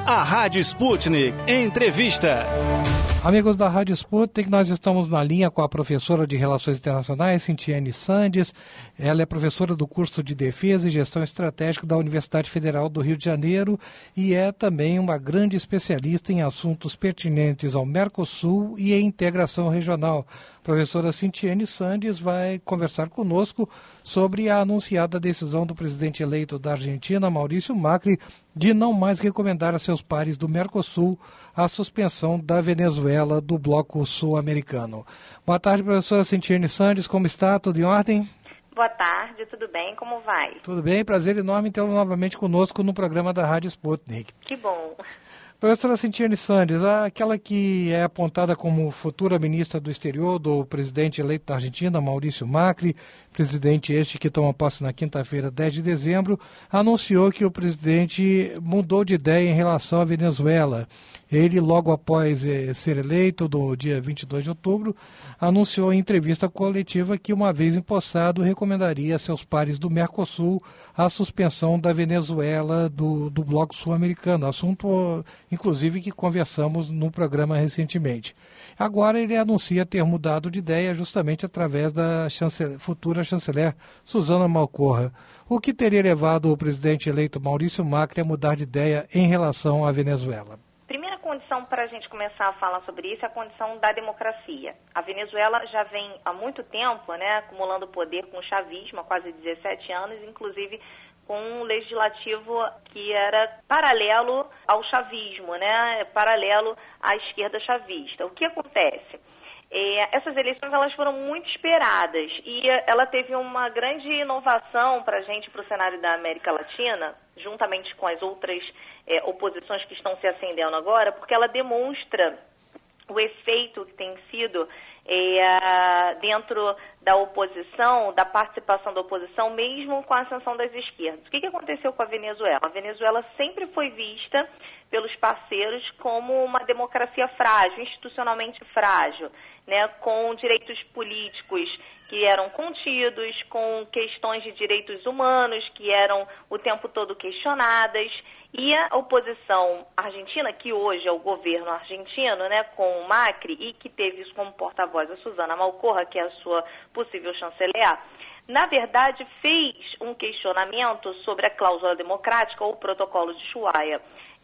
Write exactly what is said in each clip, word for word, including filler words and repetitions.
A Rádio Sputnik Entrevista. Amigos da Rádio Sputnik, nós estamos na linha com a professora de Relações Internacionais, Cintiane Sandes. Ela é professora do curso de Defesa e Gestão Estratégica da Universidade Federal do Rio de Janeiro e é também uma grande especialista em assuntos pertinentes ao Mercosul e em integração regional. A professora Cintiane Sandes vai conversar conosco sobre a anunciada decisão do presidente eleito da Argentina, Maurício Macri, de não mais recomendar a seus pares do Mercosul a suspensão da Venezuela do bloco sul-americano. Boa tarde, professora Cintiane Sandes, como está? Tudo em ordem? Boa tarde, tudo bem? Como vai? Tudo bem, prazer enorme tê-lo novamente conosco no programa da Rádio Sputnik. Que bom. Professora Cintiane Sandes, aquela que é apontada como futura ministra do exterior do presidente eleito da Argentina, Maurício Macri, presidente este que toma posse na quinta-feira, dez de dezembro, anunciou que o presidente mudou de ideia em relação à Venezuela. Ele, logo após eh, ser eleito, no dia vinte e dois de outubro, anunciou em entrevista coletiva que, uma vez empossado, recomendaria a seus pares do Mercosul a suspensão da Venezuela do, do bloco sul-americano, assunto, inclusive, que conversamos no programa recentemente. Agora ele anuncia ter mudado de ideia justamente através da chanceler, futura chanceler Susana Malcorra. O que teria levado o presidente eleito Maurício Macri a mudar de ideia em relação à Venezuela? Primeira condição para a gente começar a falar sobre isso é a condição da democracia. A Venezuela já vem há muito tempo, né, acumulando poder com o chavismo, há quase dezessete anos, inclusive com um legislativo que era paralelo ao chavismo, né, paralelo à esquerda chavista. O que acontece? É, essas eleições elas foram muito esperadas e ela teve uma grande inovação para a gente, para o cenário da América Latina, juntamente com as outras é, oposições que estão se acendendo agora, porque ela demonstra o efeito que tem sido é, dentro da oposição, da participação da oposição, mesmo com a ascensão das esquerdas. O que, que aconteceu com a Venezuela? A Venezuela sempre foi vista pelos parceiros como uma democracia frágil, institucionalmente frágil, né, com direitos políticos que eram contidos, com questões de direitos humanos que eram o tempo todo questionadas, e a oposição argentina, que hoje é o governo argentino, né, com o Macri, e que teve isso como porta-voz a Susana Malcorra, que é a sua possível chanceler, na verdade fez um questionamento sobre a cláusula democrática ou o protocolo de Ushuaia,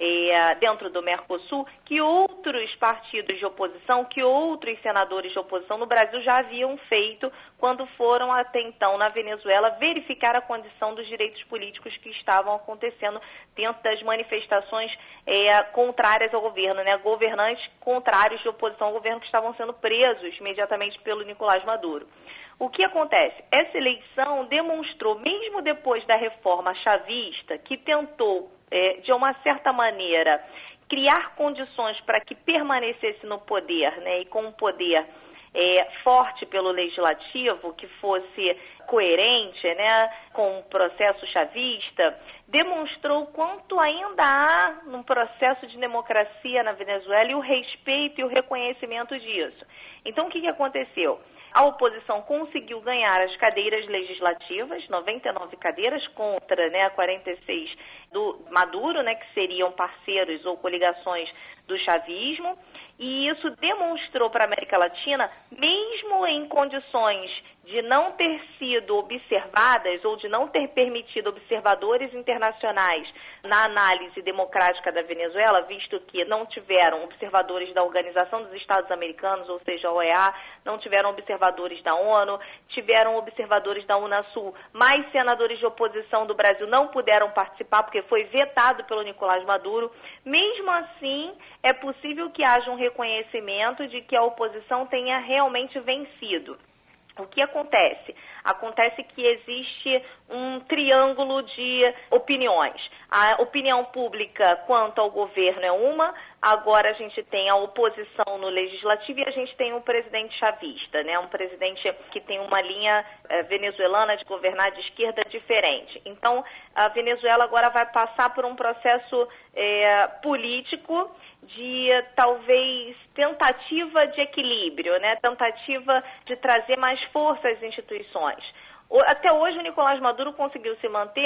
é, dentro do Mercosul, que outros partidos de oposição, que outros senadores de oposição no Brasil já haviam feito quando foram até então na Venezuela verificar a condição dos direitos políticos que estavam acontecendo dentro das manifestações é, contrárias ao governo, né? Governantes contrários de oposição ao governo que estavam sendo presos imediatamente pelo Nicolás Maduro. O que acontece? Essa eleição demonstrou, mesmo depois da reforma chavista, que tentou, é, de uma certa maneira, criar condições para que permanecesse no poder, né, e com um poder é, forte pelo legislativo, que fosse coerente, né, com o processo chavista, demonstrou quanto ainda há num processo de democracia na Venezuela e o respeito e o reconhecimento disso. Então, o que, que aconteceu? A oposição conseguiu ganhar as cadeiras legislativas, noventa e nove cadeiras contra, né, quarenta e seis do Maduro, né, que seriam parceiros ou coligações do chavismo, e isso demonstrou para a América Latina, mesmo em condições de não ter sido observadas ou de não ter permitido observadores internacionais na análise democrática da Venezuela, visto que não tiveram observadores da Organização dos Estados Americanos, ou seja, a O E A, não tiveram observadores da ONU, tiveram observadores da Unasul, mas senadores de oposição do Brasil não puderam participar porque foi vetado pelo Nicolás Maduro. Mesmo assim, é possível que haja um reconhecimento de que a oposição tenha realmente vencido. O que acontece? Acontece que existe um triângulo de opiniões. A opinião pública quanto ao governo é uma, agora a gente tem a oposição no legislativo e a gente tem um presidente chavista, né? Um presidente que tem uma linha eh, venezuelana de governar de esquerda diferente. Então, a Venezuela agora vai passar por um processo eh, político de talvez tentativa de equilíbrio, né? Tentativa de trazer mais força às instituições. Até hoje o Nicolás Maduro conseguiu se manter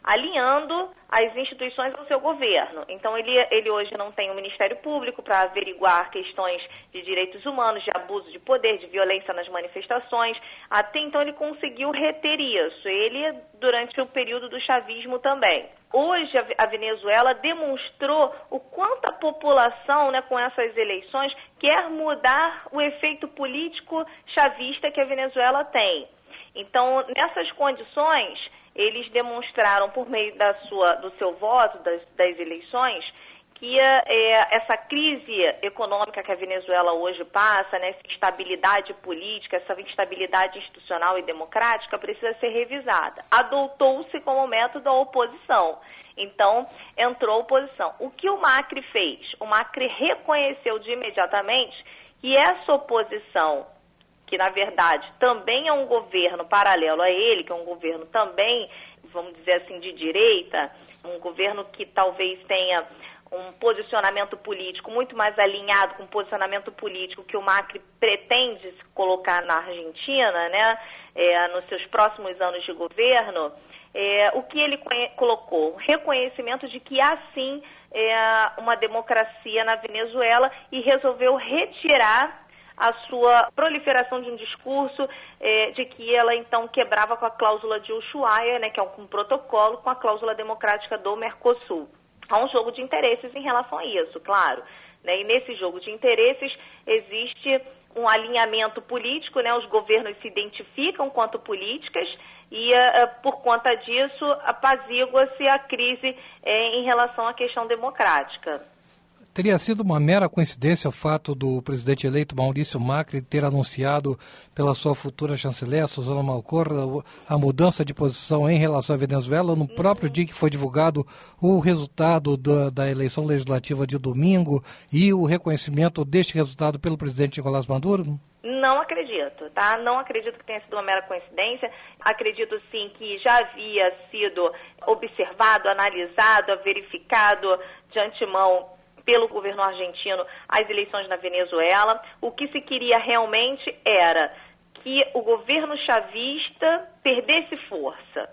alinhando as instituições ao seu governo. Então, ele, ele hoje não tem um Ministério Público para averiguar questões de direitos humanos, de abuso de poder, de violência nas manifestações. Até então, ele conseguiu reter isso. Ele, durante o período do chavismo também. Hoje, a Venezuela demonstrou o quanto a população, né, com essas eleições, quer mudar o efeito político chavista que a Venezuela tem. Então, nessas condições, eles demonstraram, por meio da sua, do seu voto, das, das eleições, que é, essa crise econômica que a Venezuela hoje passa, né, essa instabilidade política, essa instabilidade institucional e democrática precisa ser revisada. Adotou-se como método a oposição. Então, entrou a oposição. O que o Macri fez? O Macri reconheceu de imediatamente que essa oposição, que na verdade também é um governo paralelo a ele, que é um governo também, vamos dizer assim, de direita, um governo que talvez tenha um posicionamento político muito mais alinhado com o posicionamento político que o Macri pretende se colocar na Argentina, né, é, nos seus próximos anos de governo, é, o que ele colocou? Reconhecimento de que há sim é, uma democracia na Venezuela e resolveu retirar a sua proliferação de um discurso eh, de que ela então quebrava com a cláusula de Ushuaia, né, que é um, um protocolo com a cláusula democrática do Mercosul. Há um jogo de interesses em relação a isso, claro. Né, e nesse jogo de interesses existe um alinhamento político, né, os governos se identificam quanto políticas e uh, por conta disso apazigua-se a crise eh, em relação à questão democrática. Teria sido uma mera coincidência o fato do presidente eleito Maurício Macri ter anunciado pela sua futura chanceler, Susana Malcorra, a mudança de posição em relação à Venezuela no próprio dia que foi divulgado o resultado da, da eleição legislativa de domingo e o reconhecimento deste resultado pelo presidente Nicolás Maduro? Não acredito, tá? Não acredito que tenha sido uma mera coincidência. Acredito, sim, que já havia sido observado, analisado, verificado de antemão pelo governo argentino as eleições na Venezuela. O que se queria realmente era que o governo chavista perdesse força.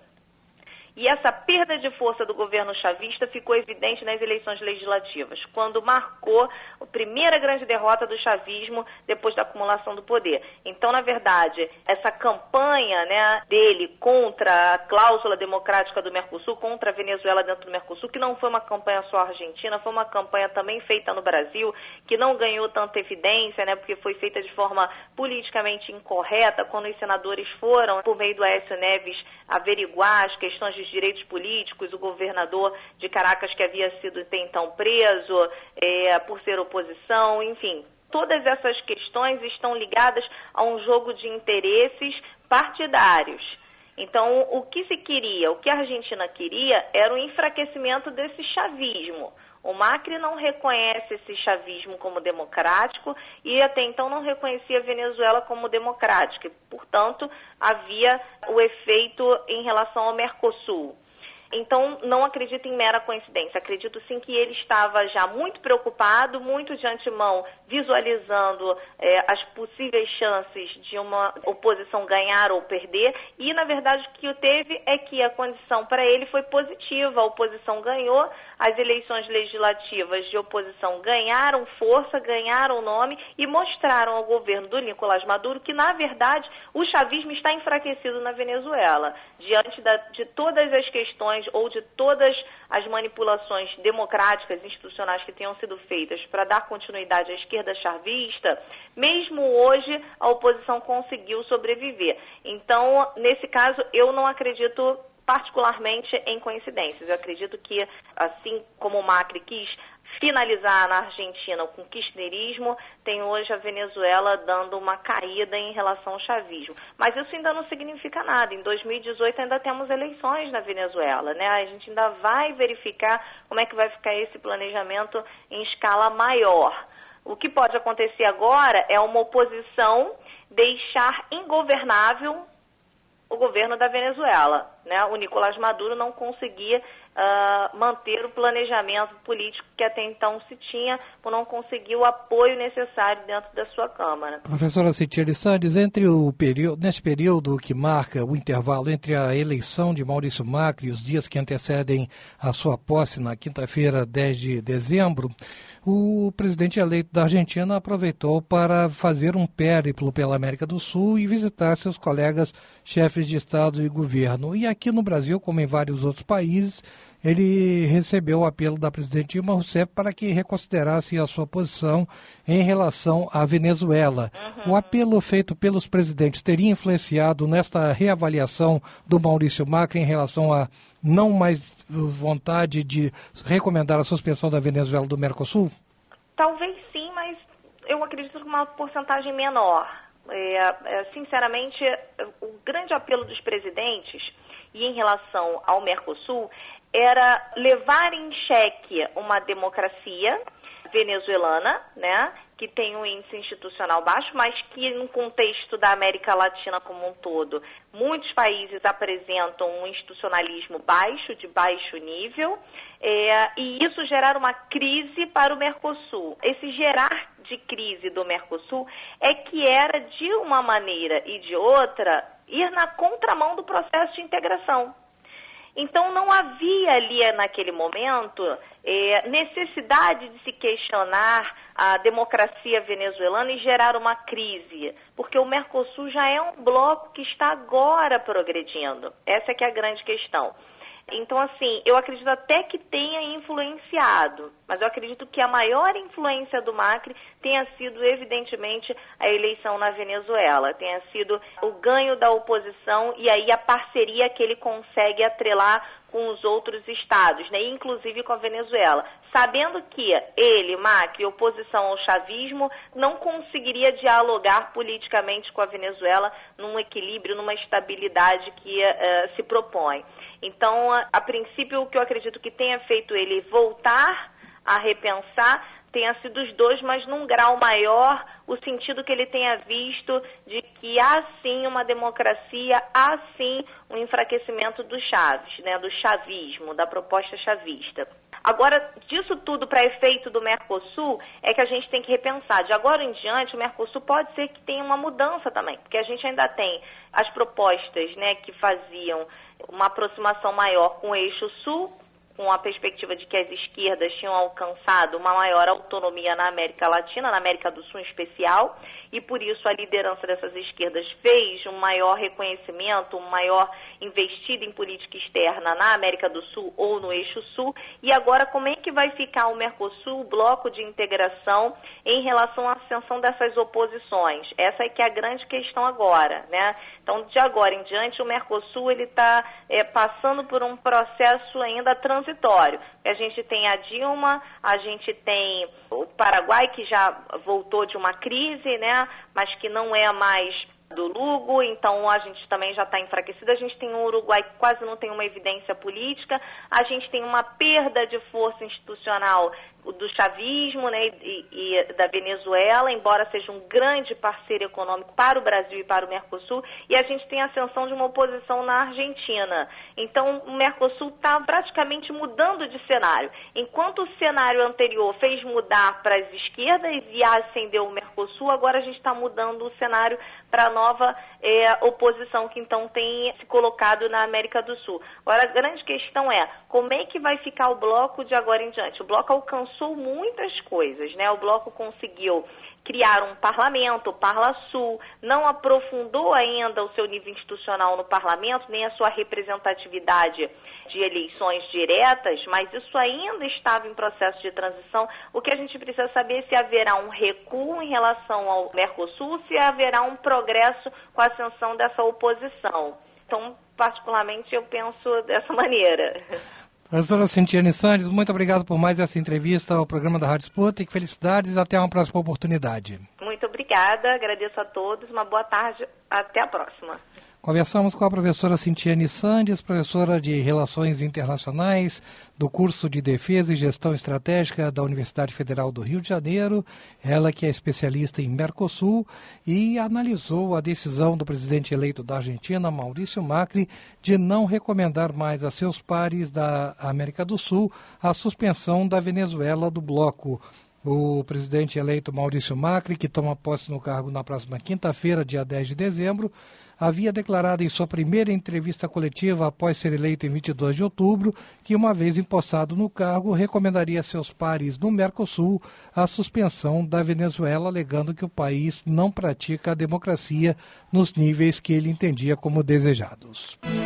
E essa perda de força do governo chavista ficou evidente nas eleições legislativas, quando marcou a primeira grande derrota do chavismo depois da acumulação do poder. Então, na verdade, essa campanha, né, dele contra a cláusula democrática do Mercosul, contra a Venezuela dentro do Mercosul, que não foi uma campanha só argentina, foi uma campanha também feita no Brasil, que não ganhou tanta evidência, né, porque foi feita de forma politicamente incorreta, quando os senadores foram, por meio do Aécio Neves, averiguar as questões de direitos políticos, o governador de Caracas que havia sido até então preso é, por ser oposição, enfim. Todas essas questões estão ligadas a um jogo de interesses partidários. Então, o que se queria, o que a Argentina queria era o enfraquecimento desse chavismo. O Macri não reconhece esse chavismo como democrático e até então não reconhecia a Venezuela como democrática. E, portanto, havia o efeito em relação ao Mercosul. Então, não acredito em mera coincidência. Acredito sim que ele estava já muito preocupado, muito de antemão, visualizando é, as possíveis chances de uma oposição ganhar ou perder. E, na verdade, o que teve é que a condição para ele foi positiva. A oposição ganhou, as eleições legislativas de oposição ganharam força, ganharam nome e mostraram ao governo do Nicolás Maduro que, na verdade, o chavismo está enfraquecido na Venezuela. Diante da, de todas as questões ou de todas as manipulações democráticas, institucionais que tenham sido feitas para dar continuidade à esquerda chavista, mesmo hoje a oposição conseguiu sobreviver. Então, nesse caso, eu não acredito particularmente em coincidências. Eu acredito que, assim como o Macri quis finalizar na Argentina com o kirchnerismo, tem hoje a Venezuela dando uma caída em relação ao chavismo. Mas isso ainda não significa nada. Em dois mil e dezoito ainda temos eleições na Venezuela, né? A gente ainda vai verificar como é que vai ficar esse planejamento em escala maior. O que pode acontecer agora é uma oposição deixar ingovernável o governo da Venezuela, né? O Nicolás Maduro não conseguia uh, manter o planejamento político que até então se tinha, por não conseguir o apoio necessário dentro da sua Câmara. Professora Cintiane Sandes, entre o período, nesse período que marca o intervalo entre a eleição de Maurício Macri e os dias que antecedem a sua posse na quinta-feira, dez de dezembro, o presidente eleito da Argentina aproveitou para fazer um périplo pela América do Sul e visitar seus colegas chefes de Estado e governo. E aqui no Brasil, como em vários outros países, ele recebeu o apelo da presidente Dilma Rousseff para que reconsiderasse a sua posição em relação à Venezuela. Uhum. O apelo feito pelos presidentes teria influenciado nesta reavaliação do Maurício Macri em relação a não mais vontade de recomendar a suspensão da Venezuela do Mercosul? Talvez sim, mas eu acredito que uma porcentagem menor. É, é, sinceramente, o grande apelo dos presidentes, e em relação ao Mercosul, era levar em xeque uma democracia venezuelana, né, que tem um índice institucional baixo, mas que no contexto da América Latina como um todo, muitos países apresentam um institucionalismo baixo, de baixo nível, é, e isso gerar uma crise para o Mercosul. Esse gerar de crise do Mercosul é que era, de uma maneira e de outra, ir na contramão do processo de integração. Então, não havia ali, naquele momento, é, necessidade de se questionar a democracia venezuelana e gerar uma crise, porque o Mercosul já é um bloco que está agora progredindo. Essa é que é a grande questão. Então, assim, eu acredito até que tenha influenciado, mas eu acredito que a maior influência do Macri tenha sido, evidentemente, a eleição na Venezuela, tenha sido o ganho da oposição e aí a parceria que ele consegue atrelar com os outros estados, né, inclusive com a Venezuela, sabendo que ele, Macri, oposição ao chavismo, não conseguiria dialogar politicamente com a Venezuela num equilíbrio, numa estabilidade que uh, se propõe. Então, a, a princípio, o que eu acredito que tenha feito ele voltar a repensar tenha sido os dois, mas num grau maior, o sentido que ele tenha visto de que há sim uma democracia, há sim um enfraquecimento do Chaves, né, do chavismo, da proposta chavista. Agora, disso tudo para efeito do Mercosul, é que a gente tem que repensar. De agora em diante, o Mercosul pode ser que tenha uma mudança também, porque a gente ainda tem as propostas, né, que faziam uma aproximação maior com o eixo sul, com a perspectiva de que as esquerdas tinham alcançado uma maior autonomia na América Latina, na América do Sul em especial, e por isso a liderança dessas esquerdas fez um maior reconhecimento, um maior investida em política externa na América do Sul ou no eixo sul. E agora, como é que vai ficar o Mercosul, o bloco de integração, em relação à ascensão dessas oposições? Essa é que é a grande questão agora, né? Então, de agora em diante, o Mercosul ele está é, passando por um processo ainda transitório. A gente tem a Dilma, a gente tem o Paraguai, que já voltou de uma crise, né? Mas que não é mais do Lugo, então a gente também já está enfraquecido. A gente tem um Uruguai que quase não tem uma evidência política, a gente tem uma perda de força institucional do chavismo, né, e, e da Venezuela, embora seja um grande parceiro econômico para o Brasil e para o Mercosul, e a gente tem a ascensão de uma oposição na Argentina. Então, o Mercosul está praticamente mudando de cenário. Enquanto o cenário anterior fez mudar para as esquerdas e ascendeu o Mercosul, agora a gente está mudando o cenário para a nova é, oposição que então tem se colocado na América do Sul. Agora, a grande questão é, como é que vai ficar o bloco de agora em diante? O bloco alcançou muitas coisas, né? O bloco conseguiu criar um parlamento, o Parlasul, não aprofundou ainda o seu nível institucional no parlamento, nem a sua representatividade de eleições diretas, mas isso ainda estava em processo de transição. O que a gente precisa saber é se haverá um recuo em relação ao Mercosul, se haverá um progresso com a ascensão dessa oposição. Então, particularmente, eu penso dessa maneira. Professora Cintiane Sandes, muito obrigado por mais essa entrevista ao programa da Rádio Sputnik. Felicidades e até uma próxima oportunidade. Muito obrigada, agradeço a todos, uma boa tarde, até a próxima. Conversamos com a professora Cintiane Sandes, professora de Relações Internacionais do curso de Defesa e Gestão Estratégica da Universidade Federal do Rio de Janeiro, ela que é especialista em Mercosul e analisou a decisão do presidente eleito da Argentina, Maurício Macri, de não recomendar mais a seus pares da América do Sul a suspensão da Venezuela do bloco. O presidente eleito Maurício Macri, que toma posse no cargo na próxima quinta-feira, dia dez de dezembro, havia declarado em sua primeira entrevista coletiva após ser eleito em vinte e dois de outubro que, uma vez empossado no cargo, recomendaria a seus pares no Mercosul a suspensão da Venezuela, alegando que o país não pratica a democracia nos níveis que ele entendia como desejados.